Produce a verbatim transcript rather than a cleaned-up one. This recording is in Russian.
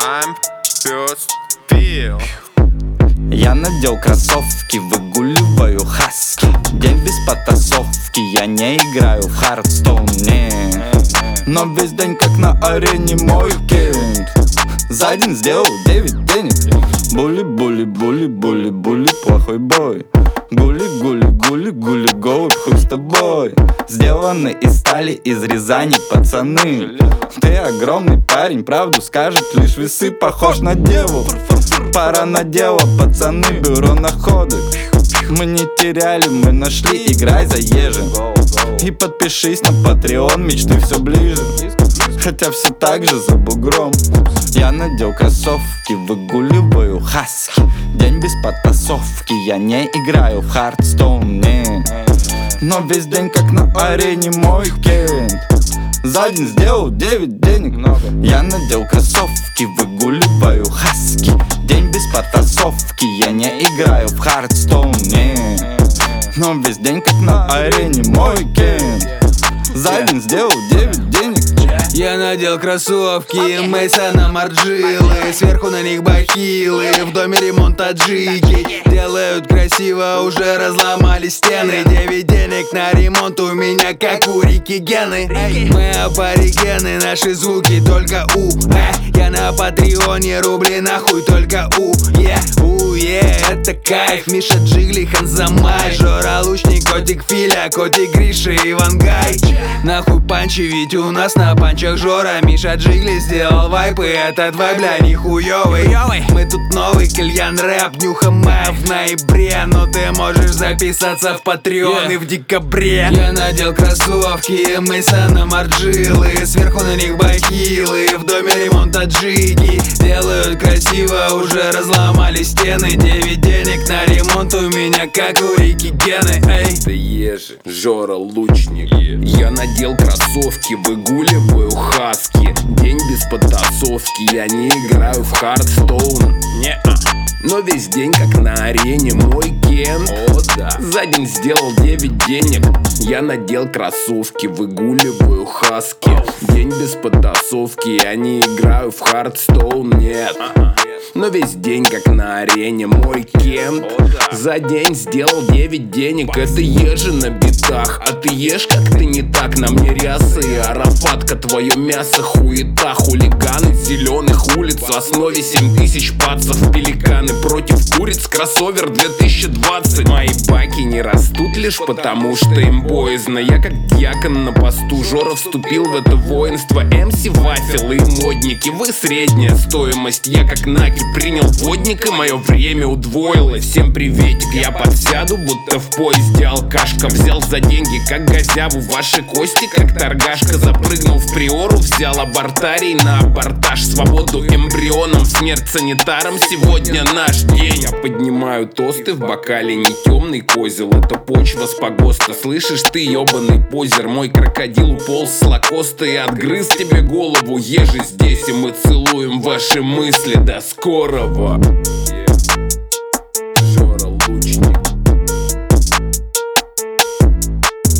I'm first feel. Я надел кроссовки, выгуливаю хаски. День без потасовки, я не играю в Хардстоун, не. Но весь день как на арене мой кент. За день сделал девять денег. Були, були, були, були, були, плохой бой. Гули, гули, гули, гули, голубь, хуй с тобой. Сделаны из стали, из Рязани, пацаны. Ты огромный парень, правду скажет лишь весы. Похож на деву, пора на дело, пацаны, бюро находок. Мы не теряли, мы нашли, играй заезжим. И подпишись на Patreon, мечты все ближе. Хотя все так же за бугром. Я надел кроссовки, выгуливаю хаски. День без потасовки, я не играю в Хардстоун, не. Но весь день как на арене мой кент. За день сделал девять денег. Я надел кроссовки, выгуливаю хаски. День без потасовки, я не играю в Хардстоун, не. Но весь день как на арене мой кент. За день сделал девять денег. Я надел кроссовки Мейсона Марджилы, сверху на них бахилы. В доме ремонт таджики делают красиво, уже разломали стены. Девять денег на ремонт у меня, как у Рики Гены. Мы аборигены, наши звуки только у э. Я на Патреоне, рубли нахуй только у е у е Это кайф, Миша Джигли, Ханзамай, Жора Лучник, котик Филя, котик Гриша, Ивангай. Нахуй панчи, ведь у нас на панчах Жора. Миша Джигли сделал вайп, и этот вайп, бля, нихуёвый. Мы тут новый кальян рэп, нюхаем в ноябре. Но ты можешь записаться в Patreon yeah. и в декабре. Я надел кроссовки Мейсона Марджилы, сверху на них бахилы. В доме ремонт таджики делают красиво, уже разломали стены. Девять денег на ремонт у меня, как у Рики Гены. Эй, ты ежи, Жора Лучник. Я надел кроссовки, выгуливаю хаски. День без потасовки, я не играю в Хардстоун, не-а. Но весь день как на арене мой кент. О, да. За день сделал девять денег. Я надел кроссовки, выгуливаю хаски. День без потасовки, я не играю в Хардстоун, нет. Но весь день как на арене мой кент. За день сделал девять денег. Это ежи на битах, а ты ешь как-то не так. На мне рясы и арафатка, твое мясо хуета. Хулиганы с зеленых улиц, в основе семь тысяч пацев. Пеликаны против куриц, кроссовер две тысячи двадцать. Мои баки не растут лишь потому, что им боязно. Я как дьякон на посту, Жора вступил в это воинство. эм си вафелы и модники, вы средняя стоимость. Я как Наки принял водник, и мое время удвоилось. Всем приветик, я подсяду, будто в поезде алкашка. Взял за деньги, как газяву, ваши кости, как торгашка. Запрыгнул в приору, взял абортарий на абортаж. Свободу эмбрионам, смерть санитарам. Сегодня наш день. Я поднимаю тосты, в бокале не темный козел. Это почва с погоста, слышишь ты, ебаный позер. Мой крокодил уполз с лакоста и отгрыз тебе голову. Ежи здесь, и мы целуем ваши мысли. До скорого.